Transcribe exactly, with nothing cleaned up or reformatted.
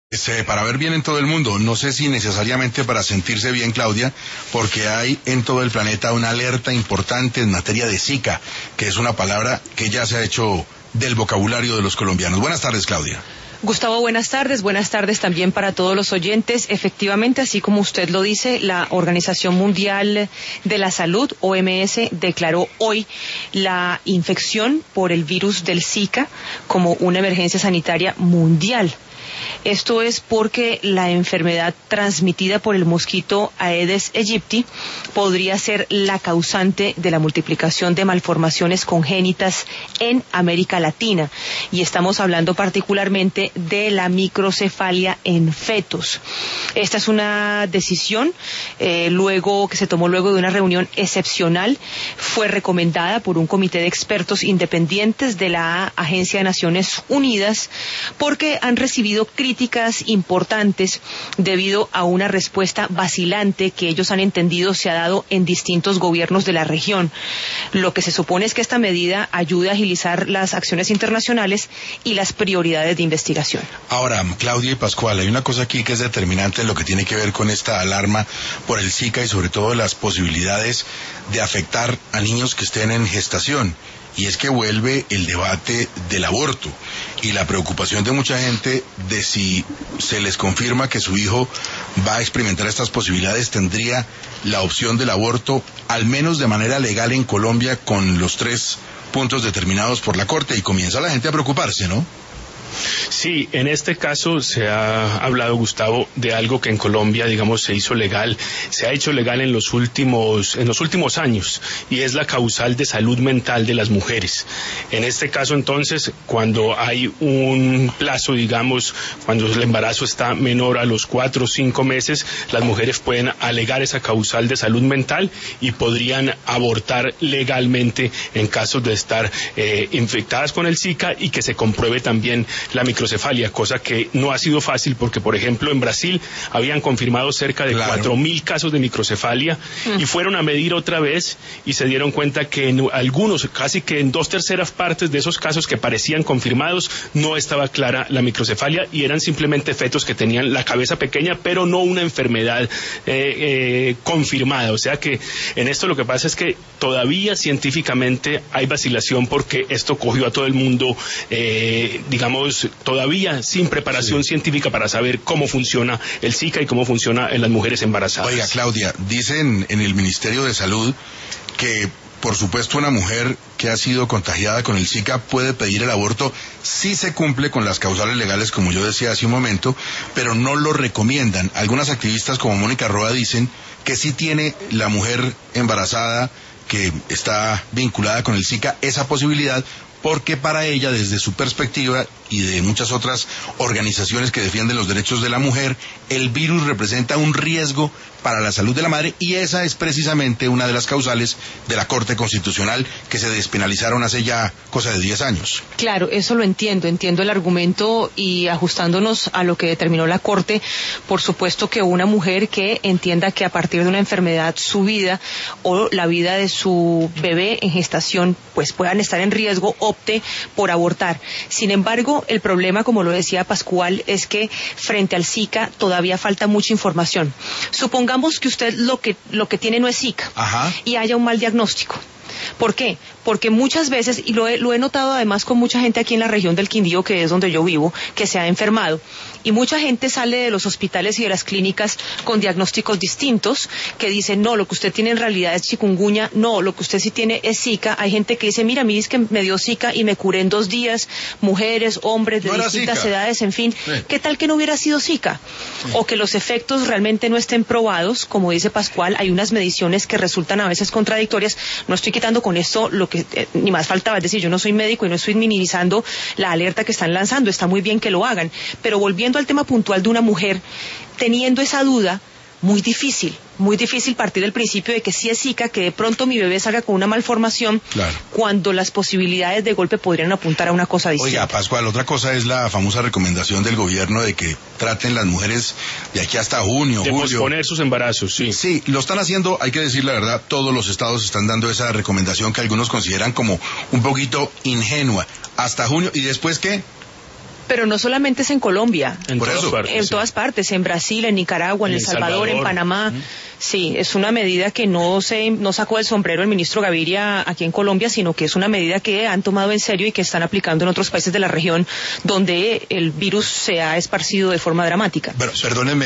Este, para ver bien en todo el mundo, no sé si necesariamente para sentirse bien, Claudia, porque hay en todo el planeta una alerta importante en materia de Zika, que es una palabra que ya se ha hecho del vocabulario de los colombianos. Buenas tardes, Claudia. Gustavo, buenas tardes. Buenas tardes también para todos los oyentes. Efectivamente, así como usted lo dice, la Organización Mundial de la Salud, O M S, declaró hoy la infección por el virus del Zika como una emergencia sanitaria mundial. Esto es porque la enfermedad transmitida por el mosquito Aedes aegypti podría ser la causante de la multiplicación de malformaciones congénitas en América Latina. Y estamos hablando particularmente de la microcefalia en fetos. Esta es una decisión eh, luego que se tomó luego de una reunión excepcional. Fue recomendada por un comité de expertos independientes de la Agencia de Naciones Unidas porque han recibido críticas importantes debido a una respuesta vacilante que ellos han entendido se ha dado en distintos gobiernos de la región. Lo que se supone es que esta medida ayude a agilizar las acciones internacionales y las prioridades de investigación. Ahora, Claudia y Pascual, hay una cosa aquí que es determinante en lo que tiene que ver con esta alarma por el Zika y sobre todo las posibilidades de afectar a niños que estén en gestación. Y es que vuelve el debate del aborto y la preocupación de mucha gente de si se les confirma que su hijo va a experimentar estas posibilidades, tendría la opción del aborto, al menos de manera legal en Colombia, con los tres puntos determinados por la Corte, y comienza la gente a preocuparse, ¿no? Sí, en este caso se ha hablado, Gustavo, de algo que en Colombia, digamos, se hizo legal, se ha hecho legal en los últimos, en los últimos años, y es la causal de salud mental de las mujeres. En este caso, entonces, cuando hay un plazo, digamos, cuando el embarazo está menor a los cuatro o cinco meses, las mujeres pueden alegar esa causal de salud mental y podrían abortar legalmente en casos de estar eh, infectadas con el Zika y que se compruebe también la microcefalia, cosa que no ha sido fácil porque, por ejemplo, en Brasil habían confirmado cerca de claro. cuatro mil casos de microcefalia mm. y fueron a medir otra vez y se dieron cuenta que en algunos, casi que en dos terceras partes de esos casos que parecían confirmados, no estaba clara la microcefalia y eran simplemente fetos que tenían la cabeza pequeña, pero no una enfermedad eh, eh, confirmada. O sea que en esto lo que pasa es que todavía científicamente hay vacilación porque esto cogió a todo el mundo, eh, digamos, todavía sin preparación sí. científica para saber cómo funciona el Zika y cómo funciona en las mujeres embarazadas. Oiga, Claudia, dicen en el Ministerio de Salud que, por supuesto, una mujer que ha sido contagiada con el Zika puede pedir el aborto si se cumple con las causales legales, como yo decía hace un momento, pero no lo recomiendan. Algunas activistas como Mónica Roa dicen que sí tiene la mujer embarazada que está vinculada con el Zika esa posibilidad, porque para ella, desde su perspectiva y de muchas otras organizaciones que defienden los derechos de la mujer, el virus representa un riesgo para la salud de la madre, y esa es precisamente una de las causales de la Corte Constitucional que se despenalizaron hace ya cosa de diez años. Claro, eso lo entiendo, entiendo el argumento, y ajustándonos a lo que determinó la Corte, por supuesto que una mujer que entienda que a partir de una enfermedad su vida o la vida de su bebé en gestación pues puedan estar en riesgo, opte por abortar. Sin embargo, el problema, como lo decía Pascual, es que frente al Zika todavía falta mucha información. Supongamos Supongamos que usted lo que, lo que tiene no es Zika. Ajá. Y haya un mal diagnóstico. ¿Por qué? Porque muchas veces, y lo he, lo he notado además con mucha gente aquí en la región del Quindío, que es donde yo vivo, que se ha enfermado, y mucha gente sale de los hospitales y de las clínicas con diagnósticos distintos, que dicen, no, lo que usted tiene en realidad es chikungunya, no, lo que usted sí tiene es Zika. Hay gente que dice, mira, a mí es que me dio Zika y me curé en dos días, mujeres, hombres de no distintas edades, en fin. Sí. ¿Qué tal que no hubiera sido Zika? Sí. O que los efectos realmente no estén probados, como dice Pascual, hay unas mediciones que resultan a veces contradictorias. No estoy quitando con esto lo que eh, ni más faltaba, es decir, yo no soy médico y no estoy minimizando la alerta que están lanzando, está muy bien que lo hagan, pero volviendo al tema puntual de una mujer, teniendo esa duda, muy difícil, muy difícil partir del principio de que si es Zika, que de pronto mi bebé salga con una malformación, claro, cuando las posibilidades de golpe podrían apuntar a una cosa distinta. Oiga, Pascual, otra cosa es la famosa recomendación del gobierno de que traten las mujeres de aquí hasta junio, de julio. De posponer sus embarazos, sí. Sí, lo están haciendo, hay que decir la verdad, todos los estados están dando esa recomendación que algunos consideran como un poquito ingenua. Hasta junio, ¿y después qué? Pero no solamente es en Colombia. En todas partes. En sí. todas partes, en Brasil, en Nicaragua, en, en El Salvador, Salvador, en Panamá. ¿Mm? Sí, es una medida que no se no sacó del sombrero el ministro Gaviria aquí en Colombia, sino que es una medida que han tomado en serio y que están aplicando en otros países de la región donde el virus se ha esparcido de forma dramática. Pero, perdónenme,